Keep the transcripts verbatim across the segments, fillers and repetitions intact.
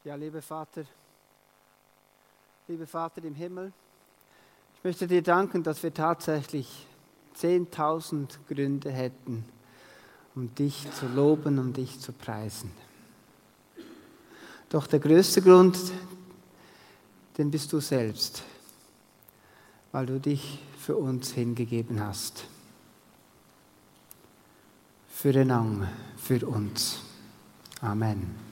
Ja, lieber Vater, lieber Vater im Himmel, ich möchte dir danken, dass wir tatsächlich zehntausend Gründe hätten, um dich zu loben, um dich zu preisen. Doch der größte Grund, den bist du selbst, weil du dich für uns hingegeben hast. Für den Ang, für uns. Amen.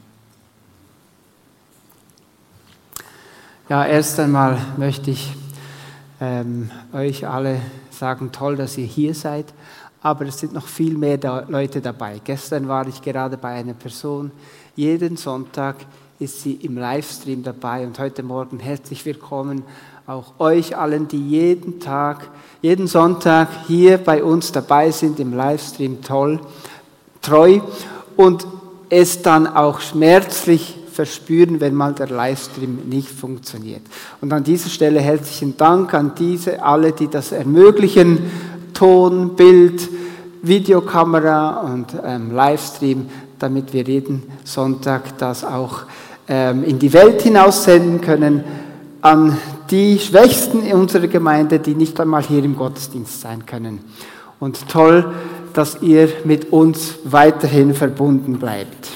Ja, erst einmal möchte ich ähm, euch alle sagen, toll, dass ihr hier seid, aber es sind noch viel mehr da Leute dabei. Gestern war ich gerade bei einer Person, jeden Sonntag ist sie im Livestream dabei und heute Morgen herzlich willkommen auch euch allen, die jeden Tag, jeden Sonntag hier bei uns dabei sind im Livestream, toll, treu und es dann auch schmerzlich verspüren, wenn mal der Livestream nicht funktioniert. Und an dieser Stelle herzlichen Dank an diese, alle, die das ermöglichen, Ton, Bild, Videokamera und ähm, Livestream, damit wir jeden Sonntag das auch ähm, in die Welt hinaus senden können, an die Schwächsten in unserer Gemeinde, die nicht einmal hier im Gottesdienst sein können. Und toll, dass ihr mit uns weiterhin verbunden bleibt.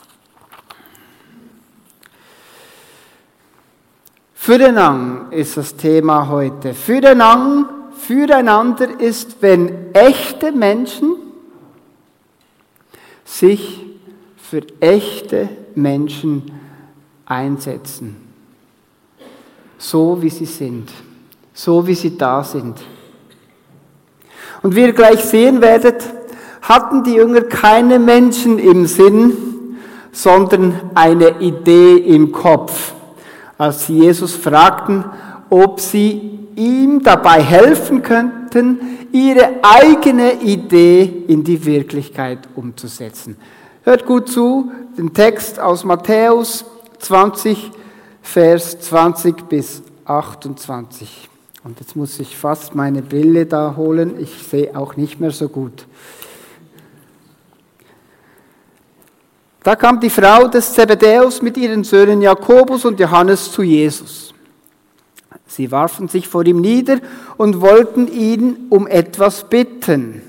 Füreinander ist das Thema heute. Füreinander, füreinander ist, wenn echte Menschen sich für echte Menschen einsetzen. So wie sie sind. So wie sie da sind. Und wie ihr gleich sehen werdet, hatten die Jünger keine Menschen im Sinn, sondern eine Idee im Kopf. Als sie Jesus fragten, ob sie ihm dabei helfen könnten, ihre eigene Idee in die Wirklichkeit umzusetzen. Hört gut zu, den Text aus Matthäus zwanzig, Vers zwanzig bis achtundzwanzig. Und jetzt muss ich fast meine Brille da holen, ich sehe auch nicht mehr so gut. Da kam die Frau des Zebedäus mit ihren Söhnen Jakobus und Johannes zu Jesus. Sie warfen sich vor ihm nieder und wollten ihn um etwas bitten.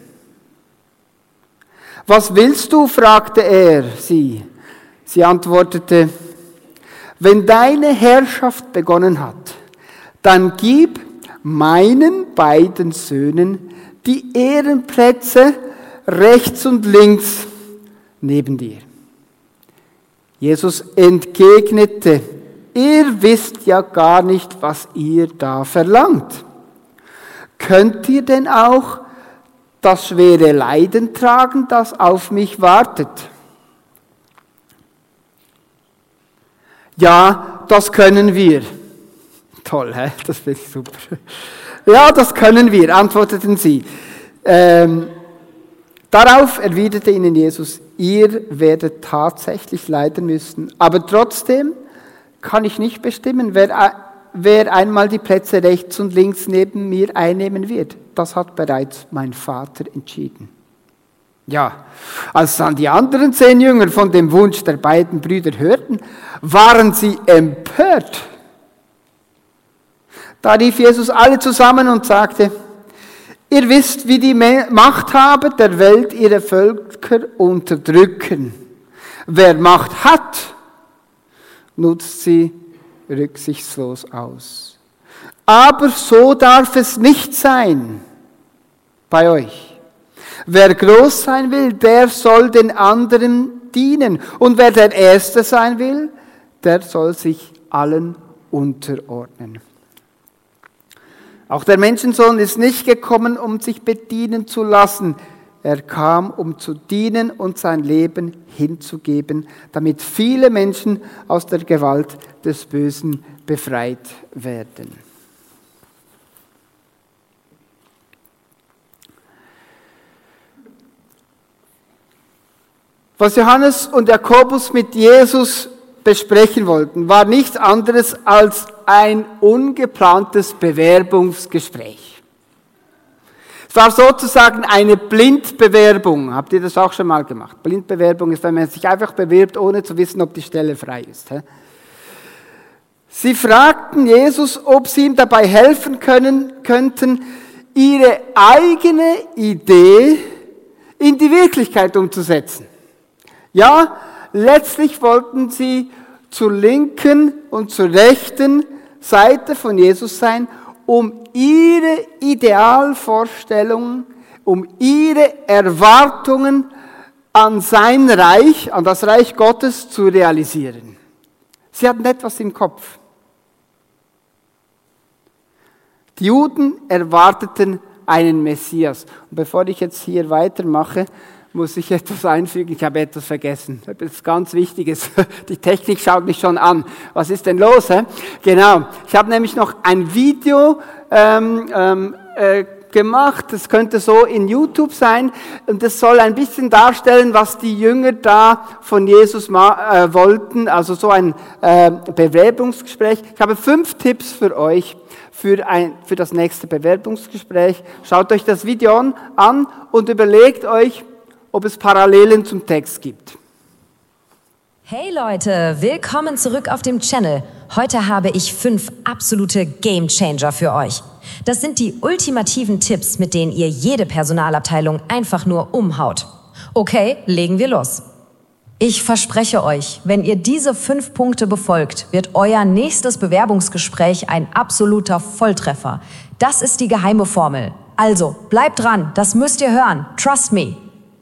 Was willst du? Fragte er sie. Sie antwortete, wenn deine Herrschaft begonnen hat, dann gib meinen beiden Söhnen die Ehrenplätze rechts und links neben dir. Jesus entgegnete, ihr wisst ja gar nicht, was ihr da verlangt. Könnt ihr denn auch das schwere Leiden tragen, das auf mich wartet? Ja, das können wir. Toll, hä? Das finde ich super. Ja, das können wir, antworteten sie. Ähm, darauf erwiderte ihnen Jesus, ihr werdet tatsächlich leiden müssen, aber trotzdem kann ich nicht bestimmen, wer, wer einmal die Plätze rechts und links neben mir einnehmen wird. Das hat bereits mein Vater entschieden. Ja, als dann die anderen zehn Jünger von dem Wunsch der beiden Brüder hörten, waren sie empört. Da rief Jesus alle zusammen und sagte, ihr wisst, wie die Machthaber der Welt ihre Völker unterdrücken. Wer Macht hat, nutzt sie rücksichtslos aus. Aber so darf es nicht sein bei euch. Wer groß sein will, der soll den anderen dienen. Und wer der Erste sein will, der soll sich allen unterordnen. Auch der Menschensohn ist nicht gekommen, um sich bedienen zu lassen. Er kam, um zu dienen und sein Leben hinzugeben, damit viele Menschen aus der Gewalt des Bösen befreit werden. Was Johannes und Jakobus mit Jesus besprechen wollten, war nichts anderes als ein ungeplantes Bewerbungsgespräch. Es war sozusagen eine Blindbewerbung. Habt ihr das auch schon mal gemacht? Blindbewerbung ist, wenn man sich einfach bewirbt, ohne zu wissen, ob die Stelle frei ist. Sie fragten Jesus, ob sie ihm dabei helfen können, könnten, ihre eigene Idee in die Wirklichkeit umzusetzen. Ja, letztlich wollten sie zur linken und zur rechten Seite von Jesus sein, um ihre Idealvorstellungen, um ihre Erwartungen an sein Reich, an das Reich Gottes zu realisieren. Sie hatten etwas im Kopf. Die Juden erwarteten einen Messias. Und bevor ich jetzt hier weitermache, muss ich etwas einfügen. Ich habe etwas vergessen. Etwas ganz Wichtiges. Die Technik schaut mich schon an. Was ist denn los? Hä? Genau. Ich habe nämlich noch ein Video ähm, ähm, äh, gemacht. Das könnte so in YouTube sein. Und das soll ein bisschen darstellen, was die Jünger da von Jesus ma- äh, wollten. Also so ein äh, Bewerbungsgespräch. Ich habe fünf Tipps für euch. Für, ein, für das nächste Bewerbungsgespräch. Schaut euch das Video an, an und überlegt euch, ob es Parallelen zum Text gibt. Hey Leute, willkommen zurück auf dem Channel. Heute habe ich fünf absolute Gamechanger für euch. Das sind die ultimativen Tipps, mit denen ihr jede Personalabteilung einfach nur umhaut. Okay, legen wir los. Ich verspreche euch, wenn ihr diese fünf Punkte befolgt, wird euer nächstes Bewerbungsgespräch ein absoluter Volltreffer. Das ist die geheime Formel. Also, bleibt dran, das müsst ihr hören. Trust me.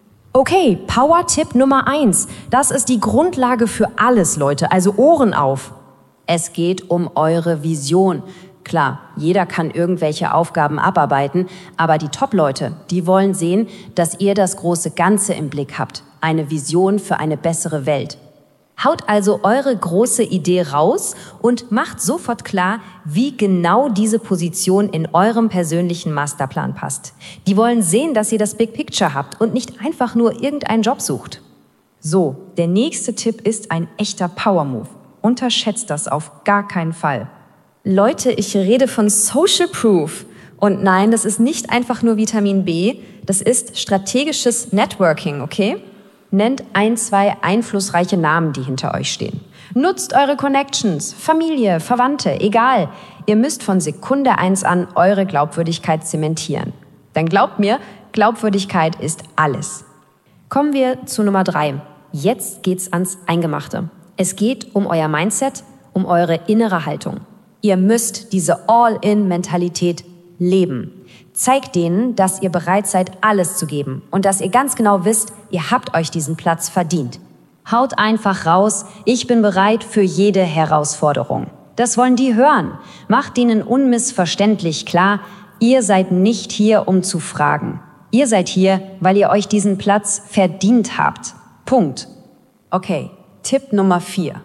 Okay, Power-Tipp Nummer eins. Das ist die Grundlage für alles, Leute, also Ohren auf. Es geht um eure Vision. Klar, jeder kann irgendwelche Aufgaben abarbeiten, aber die Top-Leute, die wollen sehen, dass ihr das große Ganze im Blick habt. Eine Vision für eine bessere Welt. Haut also eure große Idee raus und macht sofort klar, wie genau diese Position in eurem persönlichen Masterplan passt. Die wollen sehen, dass ihr das Big Picture habt und nicht einfach nur irgendeinen Job sucht. So, der nächste Tipp ist ein echter Power-Move. Unterschätzt das auf gar keinen Fall. Leute, ich rede von Social Proof. Und nein, das ist nicht einfach nur Vitamin B, das ist strategisches Networking, okay? Nennt ein, zwei einflussreiche Namen, die hinter euch stehen. Nutzt eure Connections, Familie, Verwandte, egal. Ihr müsst von Sekunde eins an eure Glaubwürdigkeit zementieren. Denn glaubt mir, Glaubwürdigkeit ist alles. Kommen wir zu Nummer drei. Jetzt geht's ans Eingemachte. Es geht um euer Mindset, um eure innere Haltung. Ihr müsst diese All-in-Mentalität leben. Zeigt denen, dass ihr bereit seid, alles zu geben und dass ihr ganz genau wisst, ihr habt euch diesen Platz verdient. Haut einfach raus, ich bin bereit für jede Herausforderung. Das wollen die hören. Macht ihnen unmissverständlich klar, ihr seid nicht hier, um zu fragen. Ihr seid hier, weil ihr euch diesen Platz verdient habt. Punkt. Okay, Tipp Nummer vier.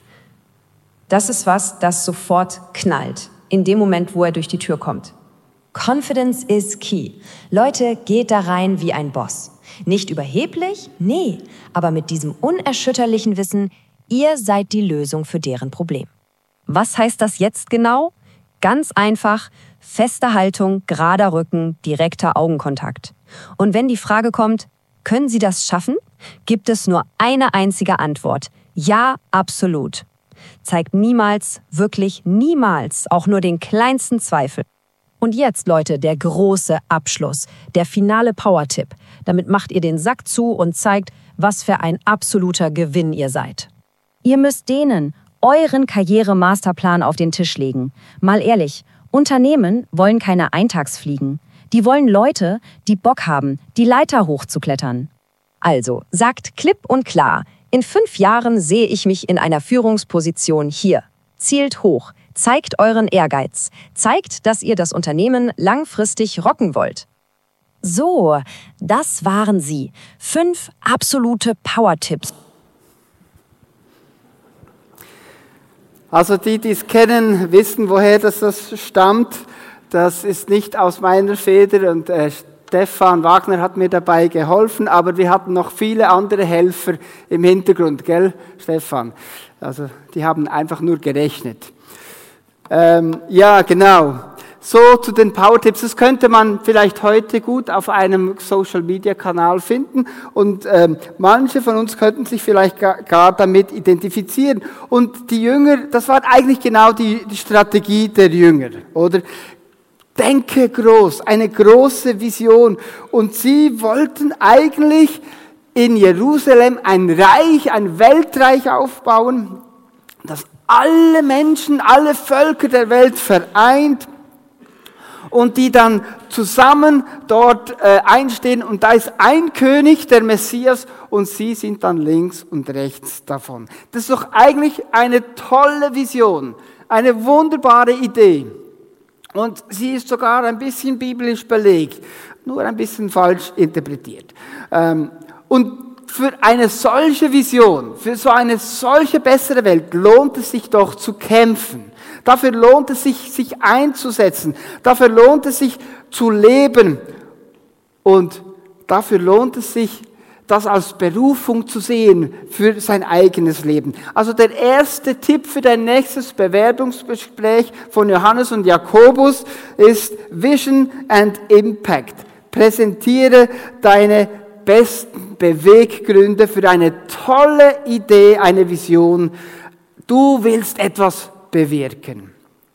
Das ist was, das sofort knallt, in dem Moment, wo er durch die Tür kommt. Confidence is key. Leute, geht da rein wie ein Boss. Nicht überheblich? Nee, aber mit diesem unerschütterlichen Wissen, ihr seid die Lösung für deren Problem. Was heißt das jetzt genau? Ganz einfach, feste Haltung, gerader Rücken, direkter Augenkontakt. Und wenn die Frage kommt, können Sie das schaffen? Gibt es nur eine einzige Antwort. Ja, absolut. Zeigt niemals, wirklich niemals, auch nur den kleinsten Zweifel. Und jetzt, Leute, der große Abschluss, der finale Power-Tipp. Damit macht ihr den Sack zu und zeigt, was für ein absoluter Gewinn ihr seid. Ihr müsst denen euren Karriere-Masterplan auf den Tisch legen. Mal ehrlich, Unternehmen wollen keine Eintagsfliegen. Die wollen Leute, die Bock haben, die Leiter hochzuklettern. Also, sagt klipp und klar, in fünf Jahren sehe ich mich in einer Führungsposition hier. Zielt hoch. Zeigt euren Ehrgeiz. Zeigt, dass ihr das Unternehmen langfristig rocken wollt. So, das waren sie. Fünf absolute Power-Tipps. Also die, die es kennen, wissen, woher das, das stammt. Das ist nicht aus meiner Feder und äh, Stefan Wagner hat mir dabei geholfen, aber wir hatten noch viele andere Helfer im Hintergrund, gell, Stefan? Also die haben einfach nur gerechnet. Ähm, ja, genau. so zu den Power-Tipps. Das könnte man vielleicht heute gut auf einem Social-Media-Kanal finden und ähm, manche von uns könnten sich vielleicht gar, gar damit identifizieren. Und die Jünger, das war eigentlich genau die, die Strategie der Jünger, oder? Denke groß, eine große Vision. Und sie wollten eigentlich in Jerusalem ein Reich, ein Weltreich aufbauen, das alle Menschen, alle Völker der Welt vereint und die dann zusammen dort äh, einstehen. Und da ist ein König, der Messias, und sie sind dann links und rechts davon. Das ist doch eigentlich eine tolle Vision, eine wunderbare Idee. Und sie ist sogar ein bisschen biblisch belegt, nur ein bisschen falsch interpretiert. Ähm, und für eine solche Vision, für so eine solche bessere Welt lohnt es sich doch zu kämpfen. Dafür lohnt es sich, sich einzusetzen. Dafür lohnt es sich zu leben. Und dafür lohnt es sich, das als Berufung zu sehen für sein eigenes Leben. Also der erste Tipp für dein nächstes Bewerbungsgespräch von Johannes und Jakobus ist Vision and Impact. Präsentiere deine besten Beweggründe für eine tolle Idee, eine Vision. Du willst etwas bewirken.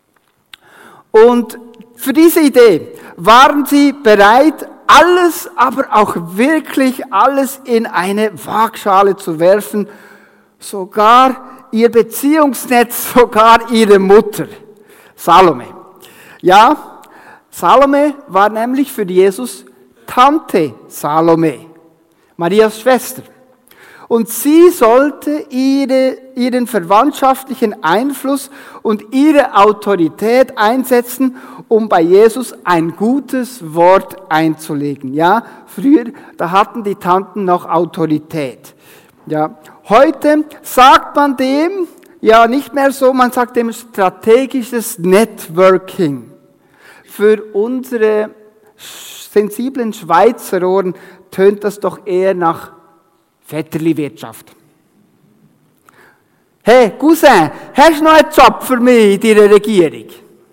Und für diese Idee waren sie bereit, alles, aber auch wirklich alles in eine Waagschale zu werfen. Sogar ihr Beziehungsnetz, sogar ihre Mutter, Salome. Ja, Salome war nämlich für Jesus Tante Salome, Marias Schwester. Und sie sollte ihre, ihren verwandtschaftlichen Einfluss und ihre Autorität einsetzen, um bei Jesus ein gutes Wort einzulegen. Ja, früher, da hatten die Tanten noch Autorität. Ja, heute sagt man dem, ja nicht mehr so, man sagt dem strategisches Networking. Für unsere sensiblen Schweizer Ohren tönt das doch eher nach Vetterli-Wirtschaft. Hey, Cousin, hast du noch einen Job für mich in deiner Regierung?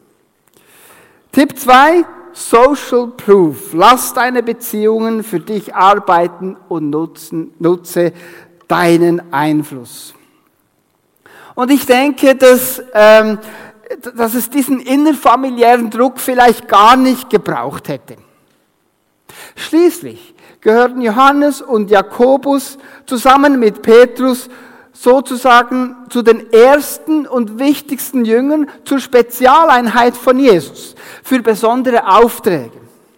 Tipp zwei, Social Proof. Lass deine Beziehungen für dich arbeiten und nutzen, nutze deinen Einfluss. Und ich denke, dass, ähm, dass es diesen innerfamiliären Druck vielleicht gar nicht gebraucht hätte. Schließlich gehörten Johannes und Jakobus zusammen mit Petrus sozusagen zu den ersten und wichtigsten Jüngern zur Spezialeinheit von Jesus für besondere Aufträge.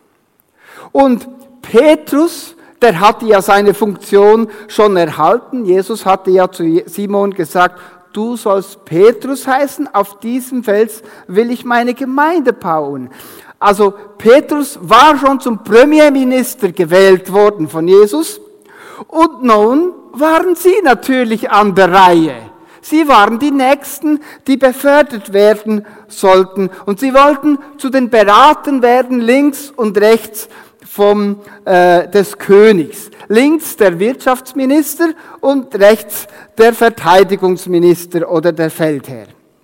Und Petrus, der hatte ja seine Funktion schon erhalten. Jesus hatte ja zu Simon gesagt, du sollst Petrus heißen, auf diesem Fels will ich meine Gemeinde bauen. Also Petrus war schon zum Premierminister gewählt worden von Jesus und nun waren sie natürlich an der Reihe. Sie waren die Nächsten, die befördert werden sollten und sie wollten zu den Beratern werden, links und rechts vom, äh, des Königs. Links der Wirtschaftsminister und rechts der Verteidigungsminister oder der Feldherr.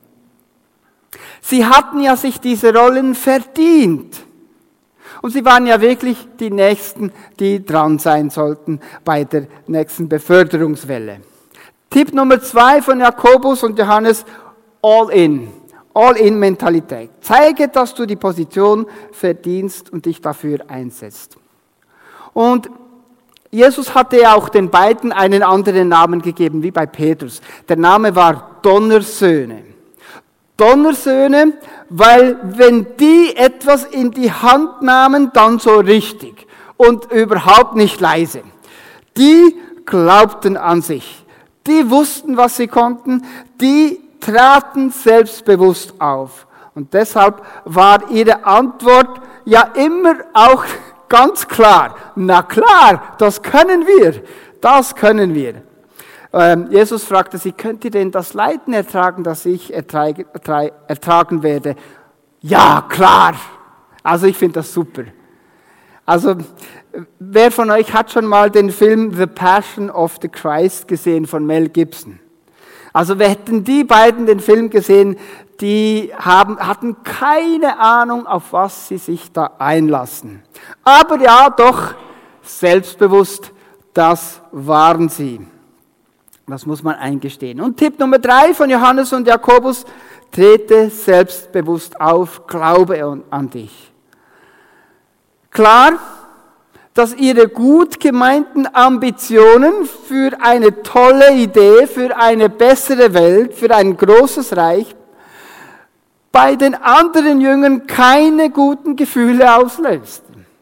Sie hatten ja sich diese Rollen verdient. Und sie waren ja wirklich die Nächsten, die dran sein sollten bei der nächsten Beförderungswelle. Tipp Nummer zwei von Jakobus und Johannes, all in. All-in-Mentalität. Zeige, dass du die Position verdienst und dich dafür einsetzt. Und Jesus hatte ja auch den beiden einen anderen Namen gegeben, wie bei Petrus. Der Name war Donnersöhne. Donnersöhne, weil wenn die etwas in die Hand nahmen, dann so richtig und überhaupt nicht leise. Die glaubten an sich. Die wussten, was sie konnten. Die traten selbstbewusst auf. Und deshalb war ihre Antwort ja immer auch ganz klar. Na klar, das können wir. Das können wir. Ähm, Jesus fragte sie, könnt ihr denn das Leiden ertragen, das ich ertrage, ertragen werde? Ja, klar. Also ich finde das super. Also wer von euch hat schon mal den Film The Passion of the Christ gesehen von Mel Gibson? Also wir hätten die beiden den Film gesehen, die haben, hatten keine Ahnung, auf was sie sich da einlassen. Aber ja, doch selbstbewusst, das waren sie. Das muss man eingestehen. Und Tipp Nummer drei von Johannes und Jakobus: Trete selbstbewusst auf, glaube an dich. Klar, dass ihre gut gemeinten Ambitionen für eine tolle Idee, für eine bessere Welt, für ein großes Reich bei den anderen Jüngern keine guten Gefühle auslöst.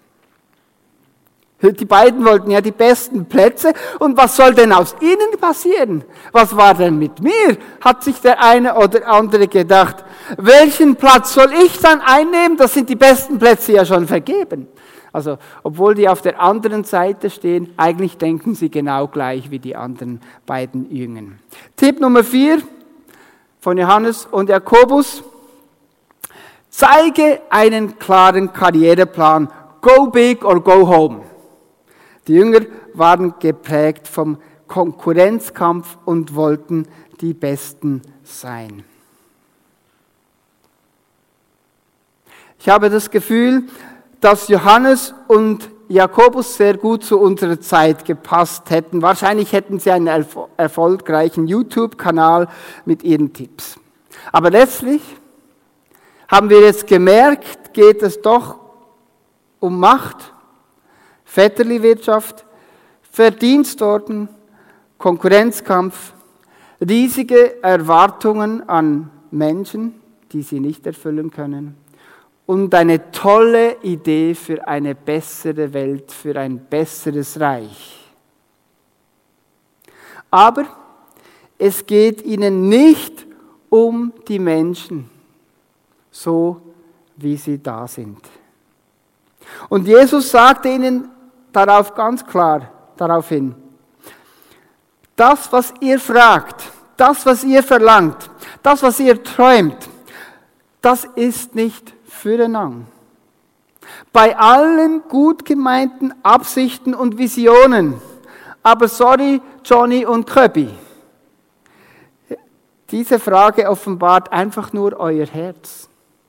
Die beiden wollten ja die besten Plätze. Und was soll denn aus ihnen passieren? Was war denn mit mir? Hat sich der eine oder andere gedacht. Welchen Platz soll ich dann einnehmen? Das sind die besten Plätze ja schon vergeben. Also, obwohl die auf der anderen Seite stehen, eigentlich denken sie genau gleich wie die anderen beiden Jüngern. Tipp Nummer vier von Johannes und Jakobus: Zeige einen klaren Karriereplan. Go big or go home. Die Jünger waren geprägt vom Konkurrenzkampf und wollten die Besten sein. Ich habe das Gefühl, dass Johannes und Jakobus sehr gut zu unserer Zeit gepasst hätten. Wahrscheinlich hätten sie einen erfol- erfolgreichen YouTube-Kanal mit ihren Tipps. Aber letztlich haben wir jetzt gemerkt, geht es doch um Macht, Vetterli-Wirtschaft, Verdienstorden, Konkurrenzkampf, riesige Erwartungen an Menschen, die sie nicht erfüllen können, und eine tolle Idee für eine bessere Welt, für ein besseres Reich. Aber es geht ihnen nicht um die Menschen, so wie sie da sind. Und Jesus sagte ihnen darauf ganz klar, daraufhin: Das, was ihr fragt, das, was ihr verlangt, das, was ihr träumt, das ist nicht füreinander. Bei allen gut gemeinten Absichten und Visionen, aber sorry, Johnny und Köbi, diese Frage offenbart einfach nur euer Herz.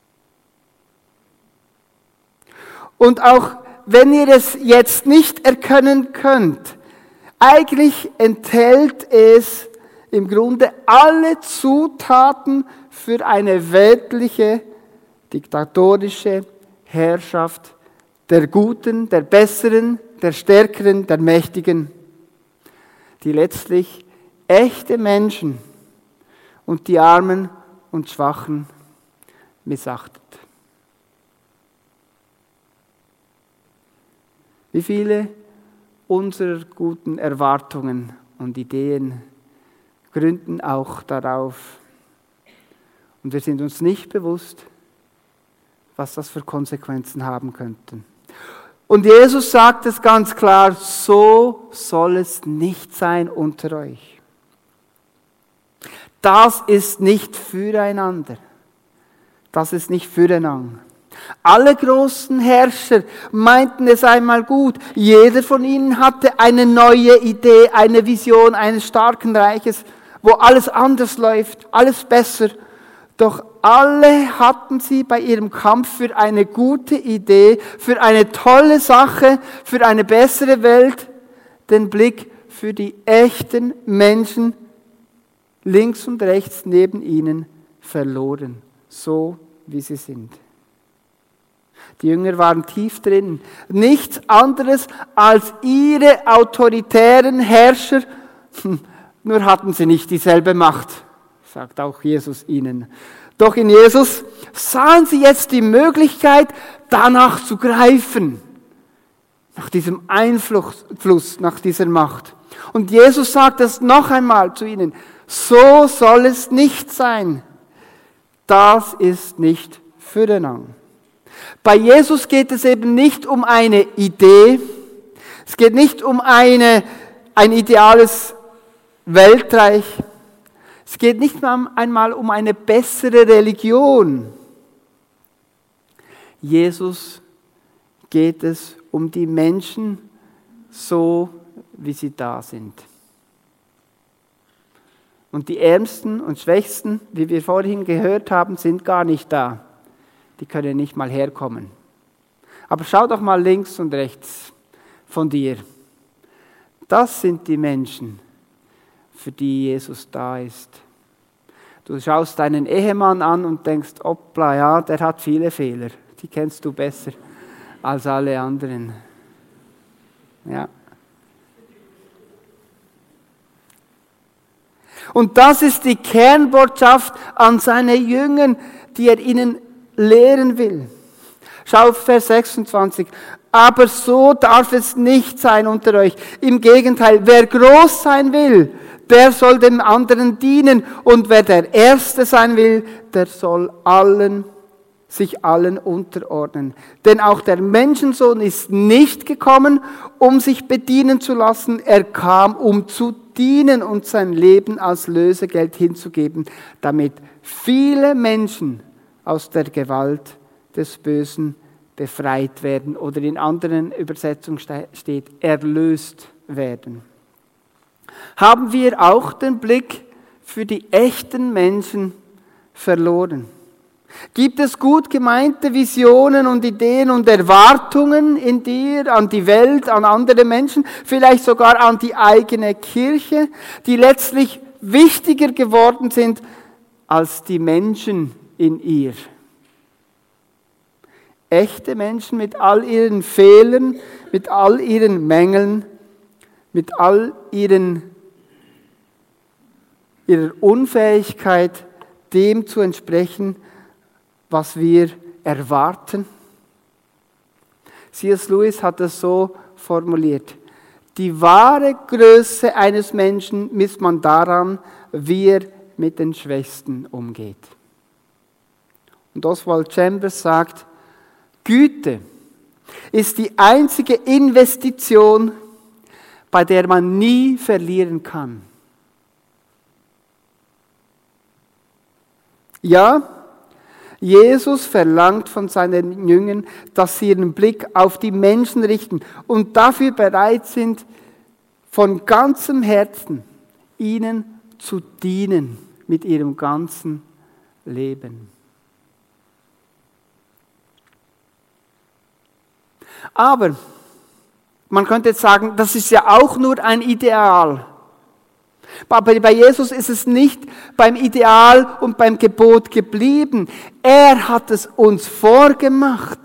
Und auch wenn ihr es jetzt nicht erkennen könnt, eigentlich enthält es im Grunde alle Zutaten für eine weltliche, diktatorische Herrschaft der Guten, der Besseren, der Stärkeren, der Mächtigen, die letztlich echte Menschen und die Armen und Schwachen missachtet. Wie viele unserer guten Erwartungen und Ideen gründen auch darauf. Und wir sind uns nicht bewusst, was das für Konsequenzen haben könnten. Und Jesus sagt es ganz klar: So soll es nicht sein unter euch. Das ist nicht füreinander. Das ist nicht füreinander. Alle großen Herrscher meinten es einmal gut. Jeder von ihnen hatte eine neue Idee, eine Vision eines starken Reiches, wo alles anders läuft, alles besser. Doch alle hatten sie bei ihrem Kampf für eine gute Idee, für eine tolle Sache, für eine bessere Welt, den Blick für die echten Menschen links und rechts neben ihnen verloren, so wie sie sind. Die Jünger waren tief drin. Nichts anderes als ihre autoritären Herrscher. Nur hatten sie nicht dieselbe Macht, sagt auch Jesus ihnen. Doch in Jesus sahen sie jetzt die Möglichkeit, danach zu greifen. Nach diesem Einfluss, nach dieser Macht. Und Jesus sagt es noch einmal zu ihnen: So soll es nicht sein. Das ist nicht füreinander. Bei Jesus geht es eben nicht um eine Idee, es geht nicht um eine, ein ideales Weltreich, es geht nicht einmal um eine bessere Religion. Jesus geht es um die Menschen so, wie sie da sind. Und die Ärmsten und Schwächsten, wie wir vorhin gehört haben, sind gar nicht da. Die können nicht mal herkommen. Aber schau doch mal links und rechts von dir. Das sind die Menschen, für die Jesus da ist. Du schaust deinen Ehemann an und denkst, hoppla, ja, der hat viele Fehler. Die kennst du besser als alle anderen. Ja. Und das ist die Kernbotschaft an seine Jünger, die er ihnen lehren will. Schau auf Vers sechsundzwanzig. Aber so darf es nicht sein unter euch. Im Gegenteil, wer groß sein will, der soll dem anderen dienen. Und wer der Erste sein will, der soll allen, sich allen unterordnen. Denn auch der Menschensohn ist nicht gekommen, um sich bedienen zu lassen. Er kam, um zu dienen und sein Leben als Lösegeld hinzugeben, damit viele Menschen aus der Gewalt des Bösen befreit werden. Oder in anderen Übersetzungen steht, erlöst werden. Haben wir auch den Blick für die echten Menschen verloren? Gibt es gut gemeinte Visionen und Ideen und Erwartungen in dir, an die Welt, an andere Menschen, vielleicht sogar an die eigene Kirche, die letztlich wichtiger geworden sind als die Menschen in ihr? Echte Menschen mit all ihren Fehlern, mit all ihren Mängeln, mit all ihren, ihrer Unfähigkeit, dem zu entsprechen, was wir erwarten. C S Lewis hat es so formuliert: Die wahre Größe eines Menschen misst man daran, wie er mit den Schwächsten umgeht. Und Oswald Chambers sagt, Güte ist die einzige Investition, bei der man nie verlieren kann. Ja, Jesus verlangt von seinen Jüngern, dass sie ihren Blick auf die Menschen richten und dafür bereit sind, von ganzem Herzen ihnen zu dienen mit ihrem ganzen Leben. Aber man könnte jetzt sagen, das ist ja auch nur ein Ideal. Aber bei Jesus ist es nicht beim Ideal und beim Gebot geblieben. Er hat es uns vorgemacht.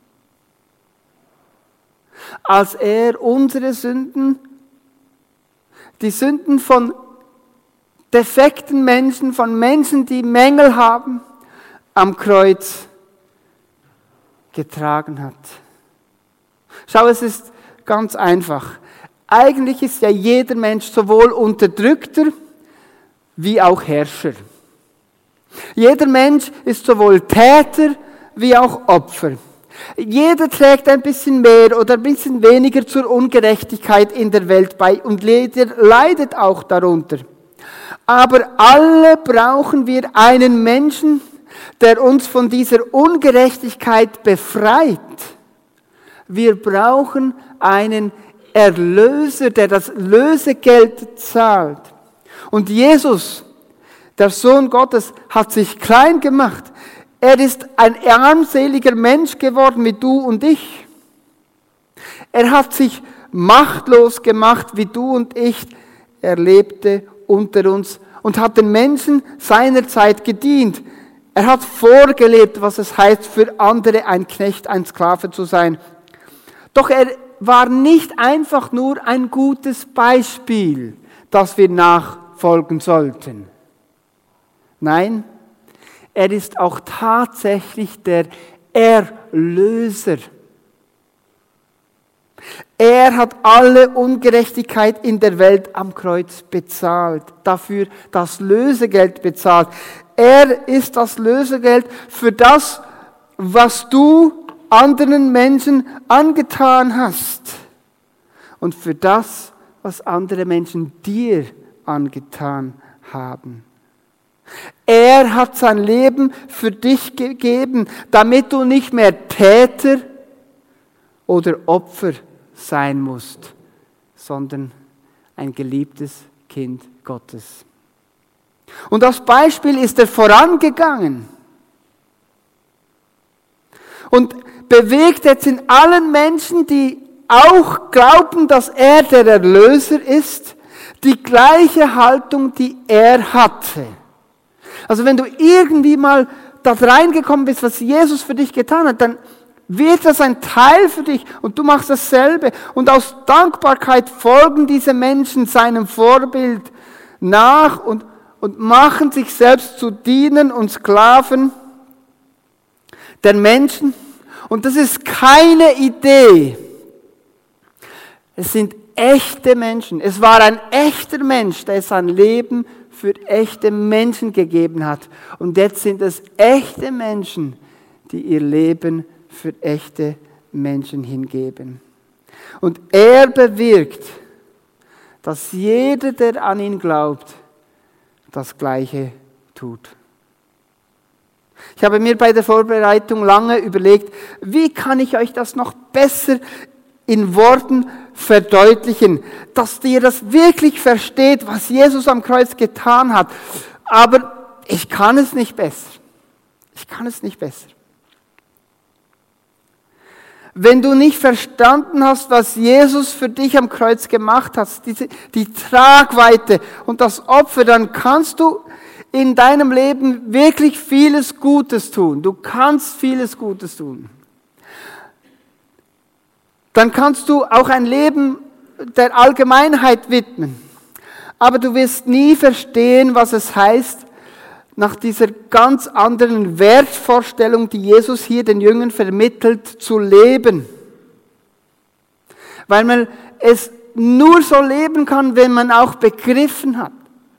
Als er unsere Sünden, die Sünden von defekten Menschen, von Menschen, die Mängel haben, am Kreuz getragen hat. Schau, es ist ganz einfach. Eigentlich ist ja jeder Mensch sowohl Unterdrückter wie auch Herrscher. Jeder Mensch ist sowohl Täter wie auch Opfer. Jeder trägt ein bisschen mehr oder ein bisschen weniger zur Ungerechtigkeit in der Welt bei und jeder leidet auch darunter. Aber alle brauchen wir einen Menschen, der uns von dieser Ungerechtigkeit befreit. Wir brauchen einen Erlöser, der das Lösegeld zahlt. Und Jesus, der Sohn Gottes, hat sich klein gemacht. Er ist ein armseliger Mensch geworden wie du und ich. Er hat sich machtlos gemacht wie du und ich. Er lebte unter uns und hat den Menschen seiner Zeit gedient. Er hat vorgelebt, was es heißt, für andere ein Knecht, ein Sklave zu sein. Doch er war nicht einfach nur ein gutes Beispiel, das wir nachfolgen sollten. Nein, er ist auch tatsächlich der Erlöser. Er hat alle Ungerechtigkeit in der Welt am Kreuz bezahlt, dafür das Lösegeld bezahlt. Er ist das Lösegeld für das, was du anderen Menschen angetan hast und für das, was andere Menschen dir angetan haben. Er hat sein Leben für dich gegeben, damit du nicht mehr Täter oder Opfer sein musst, sondern ein geliebtes Kind Gottes. Und als Beispiel ist er vorangegangen und bewegt jetzt in allen Menschen, die auch glauben, dass er der Erlöser ist, die gleiche Haltung, die er hatte. Also wenn du irgendwie mal da reingekommen bist, was Jesus für dich getan hat, dann wird das ein Teil für dich und du machst dasselbe. Und aus Dankbarkeit folgen diese Menschen seinem Vorbild nach und, und machen sich selbst zu Dienern und Sklaven der Menschen. Und das ist keine Idee. Es sind echte Menschen. Es war ein echter Mensch, der sein Leben für echte Menschen gegeben hat. Und jetzt sind es echte Menschen, die ihr Leben für echte Menschen hingeben. Und er bewirkt, dass jeder, der an ihn glaubt, das Gleiche tut. Ich habe mir bei der Vorbereitung lange überlegt, wie kann ich euch das noch besser in Worten verdeutlichen, dass ihr das wirklich versteht, was Jesus am Kreuz getan hat. Aber ich kann es nicht besser. Ich kann es nicht besser. Wenn du nicht verstanden hast, was Jesus für dich am Kreuz gemacht hat, diese, die Tragweite und das Opfer, dann kannst du in deinem Leben wirklich vieles Gutes tun. Du kannst vieles Gutes tun. Dann kannst du auch ein Leben der Allgemeinheit widmen. Aber du wirst nie verstehen, was es heißt, nach dieser ganz anderen Wertvorstellung, die Jesus hier den Jüngern vermittelt, zu leben. Weil man es nur so leben kann, wenn man auch begriffen hat.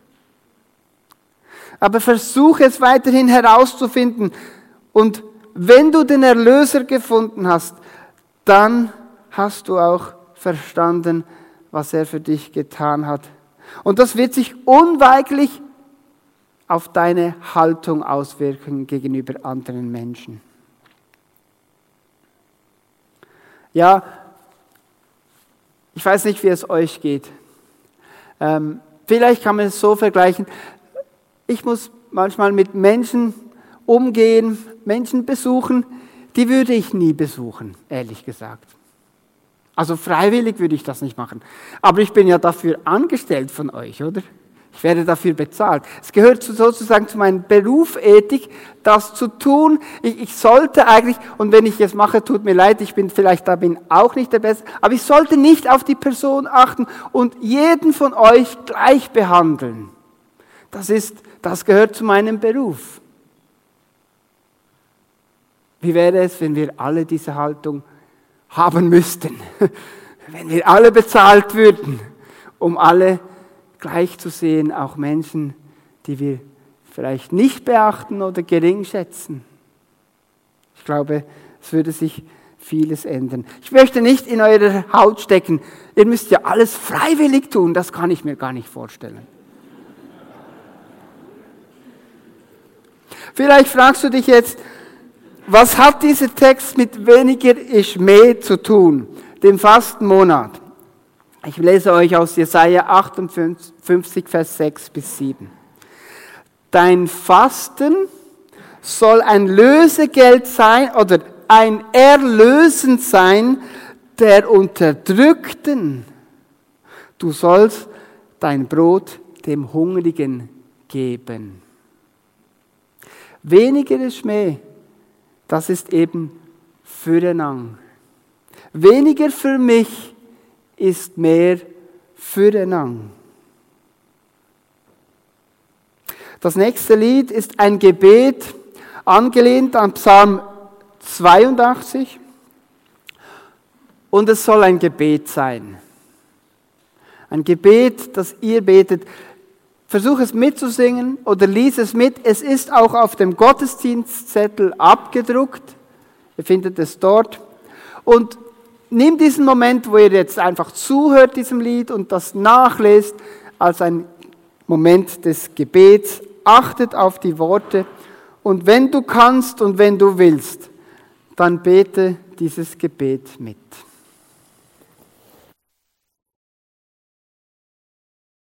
Aber versuche es weiterhin herauszufinden. Und wenn du den Erlöser gefunden hast, dann hast du auch verstanden, was er für dich getan hat. Und das wird sich unweigerlich auf deine Haltung auswirken gegenüber anderen Menschen. Ja, ich weiß nicht, wie es euch geht. Ähm, vielleicht kann man es so vergleichen. Ich muss manchmal mit Menschen umgehen, Menschen besuchen, die würde ich nie besuchen, ehrlich gesagt. Also freiwillig würde ich das nicht machen. Aber ich bin ja dafür angestellt von euch, oder? Ich werde dafür bezahlt. Es gehört sozusagen zu meinem Berufsethik, das zu tun. Ich, ich sollte eigentlich, und wenn ich es mache, tut mir leid, ich bin vielleicht da bin auch nicht der Beste, aber ich sollte nicht auf die Person achten und jeden von euch gleich behandeln. Das ist, das gehört zu meinem Beruf. Wie wäre es, wenn wir alle diese Haltung haben müssten? Wenn wir alle bezahlt würden, um alle gleich zu sehen, auch Menschen, die wir vielleicht nicht beachten oder gering schätzen. Ich glaube, es würde sich vieles ändern. Ich möchte nicht in eure Haut stecken. Ihr müsst ja alles freiwillig tun, das kann ich mir gar nicht vorstellen. Vielleicht fragst du dich jetzt, was hat dieser Text mit weniger ist mehr zu tun, dem Fastenmonat? Ich lese euch aus Jesaja achtundfünfzig, Vers sechs bis sieben. Dein Fasten soll ein Lösegeld sein oder ein Erlösen sein der Unterdrückten. Du sollst dein Brot dem Hungrigen geben. Weniger ist mehr, das ist eben füreinander. Weniger für mich ist mehr füreinander. Das nächste Lied ist ein Gebet, angelehnt an Psalm zweiundachtzig. Und es soll ein Gebet sein. Ein Gebet, das ihr betet. Versuch es mitzusingen oder lies es mit. Es ist auch auf dem Gottesdienstzettel abgedruckt. Ihr findet es dort. Und nimm diesen Moment, wo ihr jetzt einfach zuhört diesem Lied und das nachlest, als ein Moment des Gebets. Achtet auf die Worte und wenn du kannst und wenn du willst, dann bete dieses Gebet mit.